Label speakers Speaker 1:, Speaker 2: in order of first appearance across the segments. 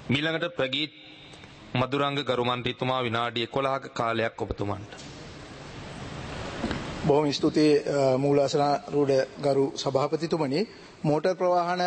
Speaker 1: මීළඟට ප්‍රගීත් මදුරංග ගරු මන්ත්‍රීතුමා විනාඩි 11ක කාලයක් ඔබතුමන්ට.
Speaker 2: බොහොම ස්තුතියි මූලාසනාරූඪ ගරු සභාපතිතුමනි. මෝටර් ප්‍රවාහන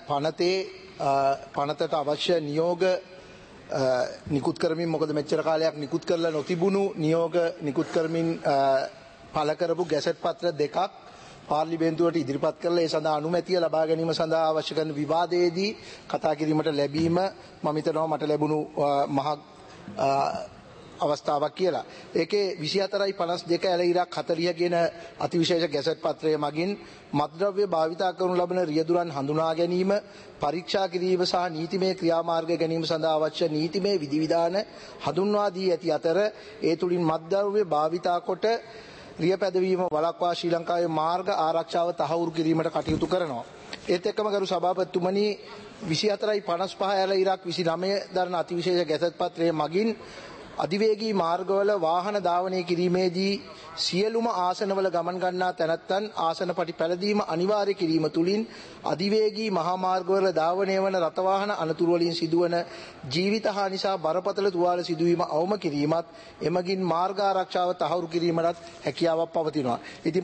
Speaker 2: පනතට අවශ්‍ය නියෝග නිකුත් කරමින් මොකද මෙච්චර කාලයක් නිකුත් කරලා නොතිබුණු නියෝග නිකුත් කරමින් පළ කරපු ගැසට් පත්‍ර දෙකක් පාර්ලිමේන්තුවට ඉදිරිපත් කරලා ඒ සඳහා අනුමැතිය ලබා ගැනීම සඳහා අවශ්‍ය කරන විවාදයේදී කතා කිරීමට ලැබීම මම හිතනවා මට ලැබුණු මහත් අවස්ථාවක් කියලා. ඒකේ 24.52 ඇල ඉරක් 40 ගෙන අතිවිශේෂ ගැසට් පත්‍රය මගින් මත්ද්‍රව්‍ය භාවිතා කරනු ලබන රියදුරන් හඳුනා ගැනීම, පරීක්ෂා කිරීම සහ නීතිමය ක්‍රියාමාර්ග ගැනීම සඳහා අවශ්‍ය නීතිමය විධිවිධාන හඳුන්වා දී ඇති අතර ඒ තුලින් මත්ද්‍රව්‍ය භාවිතා කොට රිය පැදවීම වළක්වා ශ්‍රී ලංකාවේ මාර්ග ආරක්ෂාව තහවුරු කිරීමට කටයුතු කරනවා. ඒත් එක්කම ගරු සභාපතිතුමනි 24.55 ඇල ඉරක් 29 දරන අතිවිශේෂ ගැසට් පත්‍රයේ මගින් අධිවේගී මාර්ගවල වාහන ධාවනය කිරීමේදී සියලුම ආසනවල ගමන් ගන්නා තැනැත්තන් ආසනපටි පැළඳීම අනිවාර්ය කිරීම තුලින් අධිවේගී මහා මාර්ගවල ධාවනය වන රථවාහන අනතුරු වලින් සිදුවන ජීවිත හානි සහ බරපතල තුවාල සිදුවීම අවම කිරීමත් එමගින් මාර්ග ආරක්ෂාව තහවුරු කිරීමටත් හැකියාවක් පවතිනවා. ඉතින්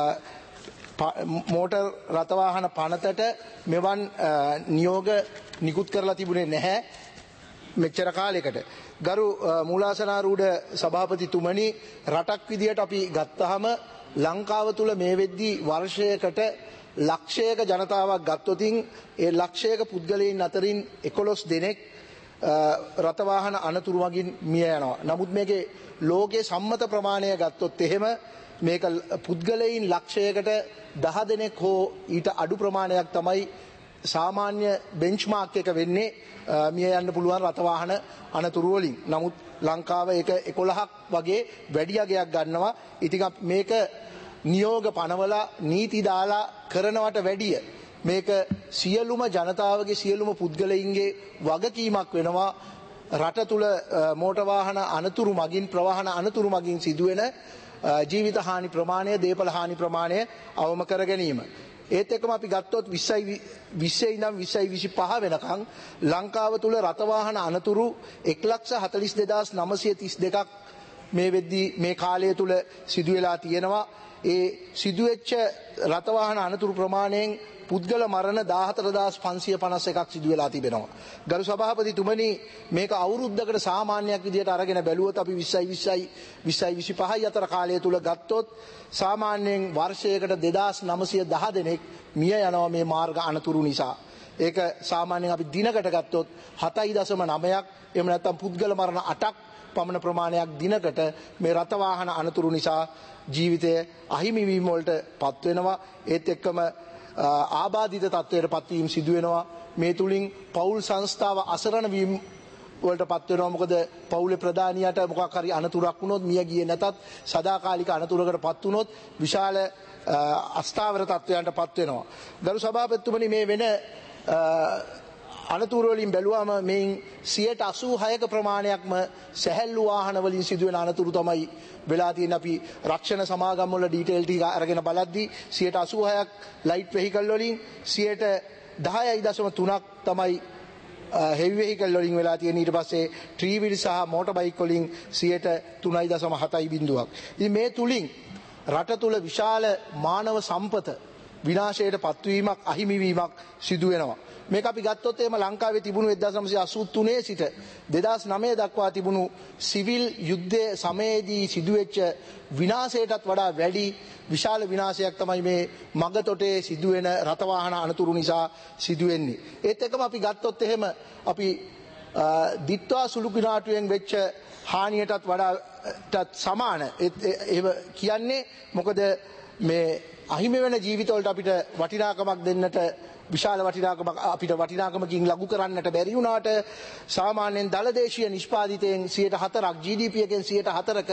Speaker 2: මෝටර් රථවාහන පනතට මෙවන් නියෝග නිකුත් කරලා තිබුණේ නැහැ මෙච්චර කාලයකට. ගරු මූලාසනාරූඪ සභාපතිතුමනි, රටක් විදියට අපි ගත්තාම ලංකාව තුල මේ වෙද්දී වර්ෂයකට ලක්ෂයක ජනතාවක් ගත්තොතින් ඒ ලක්ෂයක පුද්ගලයන් අතරින් 11 දෙනෙක් රථවාහන අනතුරු මගින් මිය යනවා. නමුත් මේකේ ලෝකයේ සම්මත ප්‍රමාණය ගත්තොත් එහෙම මේක පුද්ගලයන් ලක්ෂයකට 10 දෙනෙක් හෝ ඊට අඩු ප්‍රමාණයක් තමයි සාමාන්‍ය බෙන්ච්මාර්ක් එක වෙන්නේ මිය යන්න පුළුවන් රථවාහන අනතුරු වලින්. නමුත් ලංකාව ඒක 11ක් වගේ වැඩි අගයක් ගන්නවා. ඉතින් මේක නියෝග පනවලා නීති දාලා කරනවට වැඩිය මේක සියලුම ජනතාවගේ සියලුම පුද්ගලයින්ගේ වගකීමක් වෙනවා රට තුල මෝටර් වාහන අනතුරු මගින් ප්‍රවාහන අනතුරු මගින් සිදුවෙන ජීවිත හානි ප්‍රමාණය, දේපල හානි ප්‍රමාණය අවම කර ගැනීම. ඒත් එක්කම අපි ගත්තොත් 20 ඉඳන් 25 වෙනකන් ලංකාව තුල රථවාහන අනතුරු 1,42,932ක් මේ වෙද්දී මේ කාලය තුල සිදු වෙලා තියෙනවා. ඒ සිදුවෙච්ච රථවාහන අනතුරු ප්‍රමාණයෙන් පුද්ගල මරණ 14,551ක් සිදු වෙලා තිබෙනවා. ගරු සභාපතිතුමනි, මේක අවුරුද්දකට සාමාන්‍යයක් විදිහට අරගෙන බැලුවොත් අපි 2025 අතර කාලය තුල ගත්තොත් සාමාන්‍යයෙන් වර්ෂයකට 2,910 දෙනෙක් මිය යනවා මේ මාර්ග අනතුරු නිසා. ඒක සාමාන්‍යයෙන් අපි දිනකට ගත්තොත් 7.9ක් එහෙම නැත්නම් පුද්ගල මරණ 8ක් පමණ ප්‍රමාණයක් දිනකට මේ රථවාහන අනතුරු නිසා ජීවිතය අහිමි වීම වලට පත් වෙනවා. ඒත් එක්කම ආබාධිත තත්ත්වයට පත්වීම සිදු වෙනවා. මේ තුලින් පෞල් සංස්ථාව අසරණ වීම වලට පත් වෙනවා. මොකද පෞලේ ප්‍රධානියට මොකක් හරි අනතුරක් වුණොත්, මිය ගියේ නැතත් සදාකාලික අනතුරකට පත් වුණොත් විශාල අස්ථාවර තත්ත්වයන්ට පත් වෙනවා. ගරු සභාපතිතුමනි, මේ වෙන අනතුරු වලින් බැලුවාම මේන් 86% ප්‍රමාණයක්ම සැහැල්ලු වාහන වලින් සිදුවෙන අනතුරු තමයි වෙලා තියෙන. අපි රක්ෂණ සමාගම් වල ඩීටේල් ටික අරගෙන බලද්දී 86%ක් ලයිට් වෙහිකල් වලින් 10.3ක් තමයි හෙවි වෙහිකල් වලින් වෙලා තියෙන. ඊට පස්සේ ට්‍රී වීල් සහ මෝටර් බයික් වලින් 3.7ක්. ඉතින් මේ තුලින් රට තුල විශාල මානව සම්පත විනාශයට පත්වීමක්, අහිමිවීමක් සිදු වෙනවා. මේක අපි ගත්තොත් එහෙම ලංකාවේ තිබුණු 1983 සිට 2009 දක්වා තිබුණු සිවිල් යුද්ධයේ සමයේදී සිදුවෙච්ච විනාශයටත් වඩා වැඩි විශාල විනාශයක් තමයි මේ මගතොටේ සිදුවෙන රථවාහන අනතුරු නිසා සිදුවෙන්නේ. ඒත් එක්කම අපි ගත්තොත් එහෙම අපි දිත්වා සුළු කිනාටුවෙන් වෙච්ච හානියටත් වඩා සමාන එහෙම කියන්නේ. මොකද මේ අහිමි වෙන ජීවිතවලට අපිට වටිනාකමක් දෙන්නට, විශාල වටිනාකමක් අපිට වටිනාකමකින් ලඝු කරන්නට බැරි වුණාට සාමාන්‍යයෙන් දලදේශීය නිෂ්පාදිතයෙන් 4%ක් GDP එකෙන් 4%ක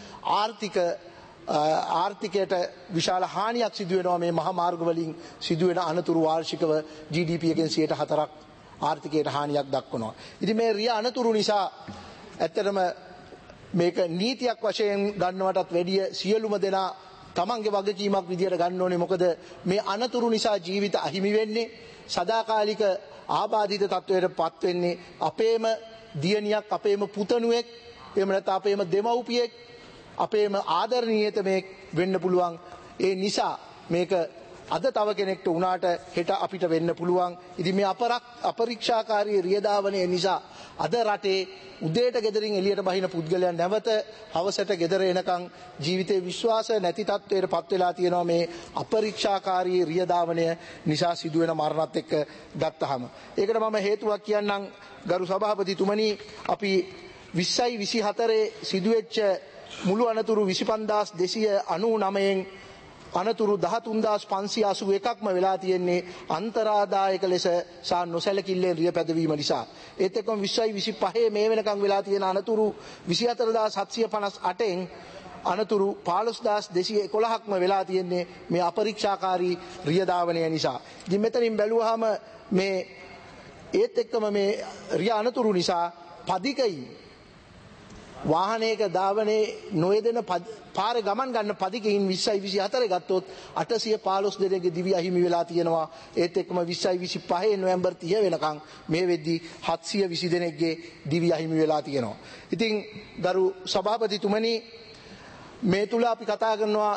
Speaker 2: ආර්ථිකයට විශාල හානියක් සිදු වෙනවා මේ මහා මාර්ග වලින් සිදුවෙන අනතුරු. වාර්ෂිකව GDP එකෙන් 4%ක් ආර්ථිකයට හානියක් දක්වනවා. ඉතින් මේ රිය අනතුරු නිසා ඇත්තටම මේක නීතියක් වශයෙන් ගන්නවටත් වැඩිය සියලුම දෙනා තමන්ගේ වගකීමක් විදියට ගන්න ඕනේ. මොකද මේ අනතුරු නිසා ජීවිත අහිමි වෙන්නේ, සදාකාලික ආබාධිත තත්වයට පත් වෙන්නේ අපේම දියණියක්, අපේම පුතණුවෙක්, එහෙම නැත්නම් අපේම දෙමව්පියෙක්, අපේම ආදරණීයතමෙක් වෙන්න පුළුවන්. ඒ නිසා මේක අද තව කෙනෙක්ට උනාට හෙට අපිට වෙන්න පුළුවන්. ඉතින් මේ අපරීක්ෂාකාරී රියදාවනය නිසා අද රටේ උදේට ගෙදරින් එළියට බහින පුද්ගලයන් නැවත හවසට ගෙදර එනකන් ජීවිතේ විශ්වාස නැති තත්වයට පත් වෙලා තියෙනවා මේ අපරීක්ෂාකාරී රියදාවනය නිසා සිදුවෙන මරණත් එක්ක ගත්තහම. ඒකට මම හේතුවක් කියන්නම් ගරු සභාපතිතුමනි, අපි 20යි 24 සිදුවෙච්ච මුළු අනතුරු 25299න් අනතුරු 13581ක්ම වෙලා තියෙන්නේ අන්තරාදායක ලෙස සහ නොසැලකිල්ලෙන් රිය පැදවීම නිසා. ඒත් එක්කම 20යි 25 මේ වෙනකන් වෙලා තියෙන අනතුරු 24758න් අනතුරු 15211ක්ම වෙලා තියෙන්නේ මේ අපරීක්ෂාකාරී රියදාවනය නිසා. ඉතින් මෙතනින් බැලුවාම මේ ඒත් එක්කම මේ රිය අනතුරු නිසා පදිකයින් වාහනයක ධාවනයේ නොයෙදෙන පාරේ ගමන් ගන්න පදිකයින් 20යි 24 ගත්තොත් 815 දෙනෙක්ගේ දිවි අහිමි වෙලා තියෙනවා. ඒත් එක්කම 20යි 25 නොවැම්බර් 30 වෙනකන් මේ වෙද්දී 720 දෙනෙක්ගේ දිවි අහිමි වෙලා තියෙනවා. ඉතින් ගරු සභාපතිතුමනි, මේ තුල අපි කතා කරනවා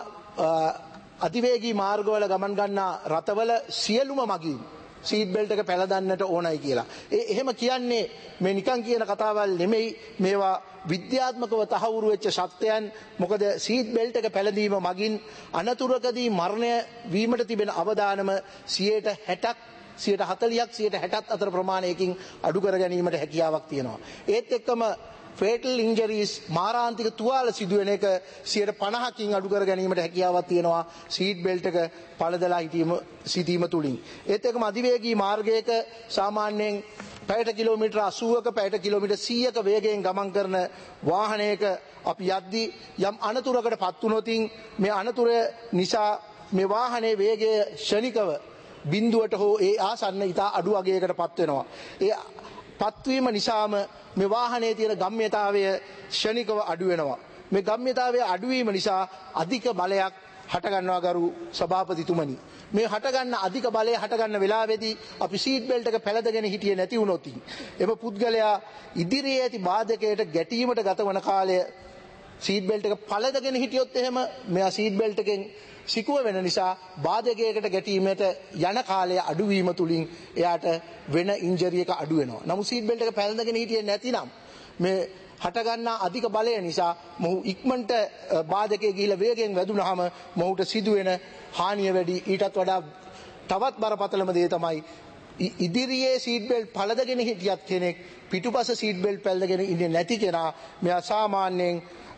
Speaker 2: අතිවේගී මාර්ගවල ගමන් ගන්න රථවල සියලුම මගීන් සීට් බෙල්ට් එක පැලදන්නට ඕනයි කියලා. එහෙම කියන්නේ මේ නිකන් කියන කතාවල් නෙමෙයි. මේවා විද්‍යාත්මකව තහවුරු වෙච්ච සත්‍යයන්. මොකද සීට් බෙල්ට් එක පැලදීම මගින් අනතුරකදී මරණය වීමට තිබෙන අවදානම 60%ක් 40ක් 60ක් අතර ප්‍රමාණයකින් අඩු කර ගැනීමට හැකියාවක් තියෙනවා. ඒත් එක්කම fatal injuries මාරාන්තික තුවාල සිදුවෙන එක 50%කින් අඩු කර ගැනීමට හැකියාවක් තියෙනවා සීට් බෙල්ට් එක පළදලා සිටීම තුලින්. ඒත් එක්කම අධිවේගී මාර්ගයක සාමාන්‍යයෙන් පැයට කිලෝමීටර් 80ක පැයට කිලෝමීටර් 100ක වේගයෙන් ගමන් කරන වාහනයක අපි යද්දී යම් අනතුරකට පත් වුණොත් මේ අනතුර නිසා මේ වාහනේ වේගය ක්ෂණිකව බිඳුවට හෝ ඒ ආසන්න ඉතා අඩු අගයකට පත් වෙනවා. ඒ පත්වීම නිසාම මේ වාහනේ තියෙන ගම්‍යතාවය ක්ෂණිකව අඩු වෙනවා. මේ ගම්‍යතාවය අඩුවීම නිසා අධික බලයක් හට ගන්නවා ගරු සභාපතිතුමනි. මේ හට ගන්න අධික බලය හට ගන්න වෙලාවේදී අපි සීට් බෙල්ට් එක පැලදගෙන හිටියේ නැති වුණොත් එම පුද්ගලයා ඉදිරියේ ඇති බාධකයට ගැටීමට ගතවන කාලය සීට් බෙල්ට් එක පළදගෙන හිටියොත් එහෙම මෙයා සීට් බෙල්ට් එකෙන් සිකුව වෙන නිසා බාධකයකට ගැටීමට යන කාලය අඩුවීම තුලින් එයාට වෙන ඉන්ජරි එක අඩු වෙනවා. නමුත් සීට් බෙල්ට් එක පැලඳගෙන හිටියේ නැතිනම් මේ හටගන්නා අධික බලය නිසා මොහු ඉක්මනට බාධකයේ ගිහිලා වේගයෙන් වැදුනහම මොහුට සිදුවෙන හානිය වැඩි. ඊටත් වඩා තවත් බරපතලම දේ තමයි ඉදිරියේ සීට් බෙල්ට් පළදගෙන හිටියත් කෙනෙක් පිටුපස සීට් බෙල්ට් පැලඳගෙන ඉන්නේ නැති කෙනා මෙයා සාමාන්‍යයෙන්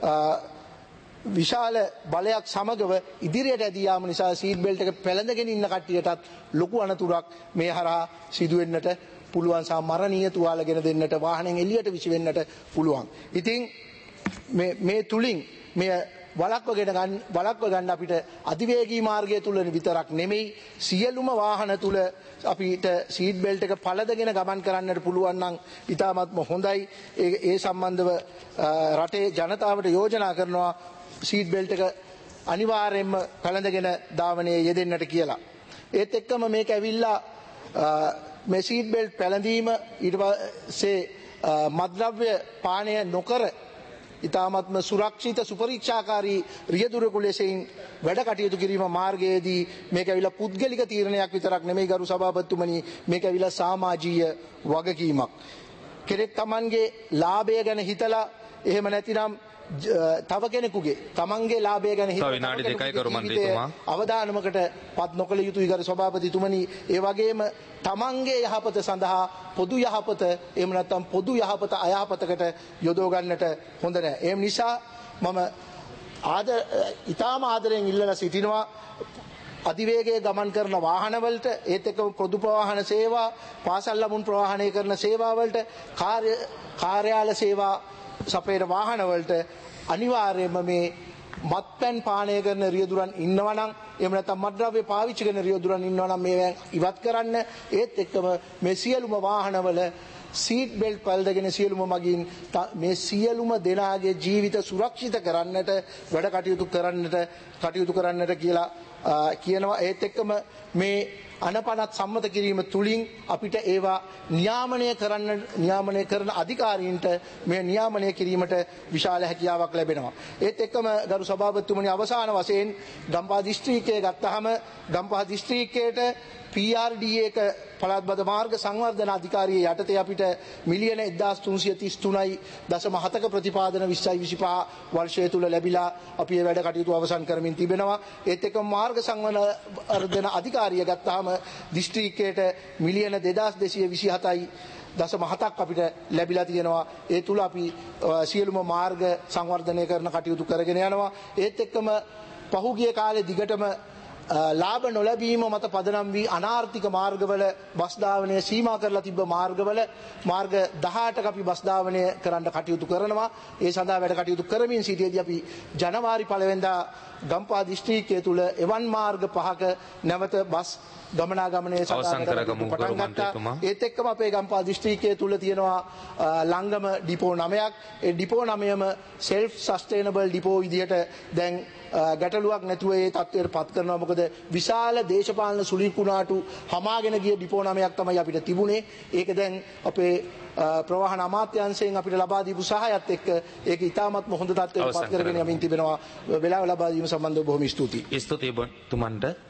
Speaker 2: විශාල බලයක් සමගව ඉදිරියට ඇදී යාම නිසා සීට් බෙල්ට් එක පැලඳගෙන ඉන්න කට්ටියටත් ලොකු අනතුරක් මේ හරහා සිදු වෙන්නට පුළුවන්. සහ මරණීය තුවාලගෙන දෙන්නට වාහනෙන් එළියට විසි වෙන්නට පුළුවන්. ඉතින් මේ තුලින් මේ වළක්ව ගන්න අපිට අධිවේගී මාර්ගය තුල විතරක් නෙමෙයි සියලුම වාහන තුල අපිට සීට් බෙල්ට් එක පළදගෙන ගමන් කරන්නට පුළුවන් නම් ඉතාමත්ම හොඳයි. ඒ සම්බන්ධව රටේ ජනතාවට යෝජනා කරනවා සීට් බෙල්ට් එක අනිවාර්යයෙන්ම පැලඳගෙන ධාවනයේ යෙදෙන්නට කියලා. ඒත් එක්කම මේක ඇවිල්ලා මේ සීට් බෙල්ට් පැලඳීම ඊට පස්සේ මත්ද්‍රව්‍ය පානය නොකර ඉතාමත්ම සුරක්ෂිත සුපරීක්ෂාකාරී රියදුරකු ලෙසින් වැඩ කටයුතු කිරීම මාර්ගයේදී මේක ඇවිල්ලා පුද්ගලික තීරණයක් විතරක් නෙමෙයි ගරු සභාපතිතුමනි, මේක ඇවිල්ලා සමාජීය වගකීමක්. කෙනෙක් Tamanගේ ලාභය ගැන හිතලා එහෙම නැතිනම් තව කෙනෙකුගේ තමන්ගේ ලාභය ගැන හිතලා අවදානමකට පත් නොකළ යුතුයි ගරු සභාපතිතුමනි. ඒ වගේම තමන්ගේ යහපත සඳහා පොදු යහපත එහෙම නැත්නම් පොදු යහපත අයහපතකට යොදව ගන්නට හොඳ නැහැ. ඒ නිසා මම ඊටාම ආදරෙන් ඉල්ලලා සිටිනවා අධිවේගයේ ගමන් කරන වාහනවලට, ඒත් එක්කම පොදු ප්‍රවාහන සේවා, පාසල් ළමුන් ප්‍රවාහනය කරන සේවාවලට, කාර්යාල සේවා සපේන වාහනවලට අනිවාර්යයෙන්ම මේ මත්පැන් පානය කරන රියදුරන් ඉන්නවනම් එහෙම නැත්නම් මත්ද්‍රව්‍ය පාවිච්චි කරන රියදුරන් ඉන්නවනම් මේවා ඉවත් කරන්න. ඒත් එක්කම මේ සියලුම වාහනවල සීට් බෙල්ට් පළදගෙන සියලුම මගින් මේ සියලුම දෙනාගේ ජීවිත සුරක්ෂිත කරන්නට වැඩ කටයුතු කරන්නට කියලා කියනවා. ඒත් එක්කම මේ අනපනත් සම්මත කිරීම තුලින් අපිට ඒවා නියාමනය කරන අධිකාරීන්ට මේ නියාමනය කිරීමට විශාල හැකියාවක් ලැබෙනවා. ඒත් එක්කම ගරු සභාපතිතුමනි අවසාන වශයෙන් ගම්පහ දිස්ත්‍රික්කය ගත්තාම ගම්පහ දිස්ත්‍රික්කයට PRDA එක පළාත් බද මාර්ග සංවර්ධන අධිකාරිය යටතේ අපිට මිලියන 1333.7ක ප්‍රතිපාදන 2025 වර්ෂය තුල ලැබිලා අපි මේ වැඩ කටයුතු අවසන් කරමින් තිබෙනවා. ඒත් එක්කම මාර්ග සංවර්ධන අධිකාරිය ගත්තාම දිස්ත්‍රික්කයට මිලියන 2227.7ක් අපිට ලැබිලා තියෙනවා. ඒ තුල අපි සියලුම මාර්ග සංවර්ධනය කරන කටයුතු කරගෙන යනවා. ඒත් එක්කම පහුගිය කාලේ දිගටම ලාභ නොලැබීම මත පදනම් වී අනාර්ථික මාර්ගවල බස් ධාවනය සීමා කරලා තිබ්බ මාර්ගවල මාර්ග 18ක අපි බස් ධාවනය කරන්න කටයුතු කරනවා. ඒ සඳහා වැඩ කටයුතු කරමින් සිටියේදී අපි ජනවාරි 1 වෙනිදා ගම්පහ දිස්ත්‍රික්කය තුල එවන් මාර්ග 5ක නැවත බස් ගමනාගමනයේ පටන් ගත්තා. ඒත් එක්කම අපේ ගම්පහ දිස්ත්‍රික්කය තුල තියෙනවා ලංගම ඩිපෝ 9ක්. ඒ ඩිපෝ 9ම self sustainable ඩිපෝ විදිහට දැන් ගැටලුවක් නැතුව ඒ තත්ත්වයට පත් කරනවා. මොකද විශාල දේශපාලන සුලිකුණාටු හමාගෙන ගිය ඩිපෝ 9ක් තමයි අපිට තිබුණේ. ඒක දැන් අපේ ප්‍රවාහන අමාත්‍යාංශයෙන් අපිට ලබා දීපු සහායත් එක්ක ඒක ඉතාමත්ම හොඳ තත්ත්වයට පත් කරගෙන යමින් තිබෙනවා. වෙලාව ලබා දීම සම්බන්ධව බොහොම ස්තුතියි.
Speaker 1: ස්තුතියි තුමන්ට.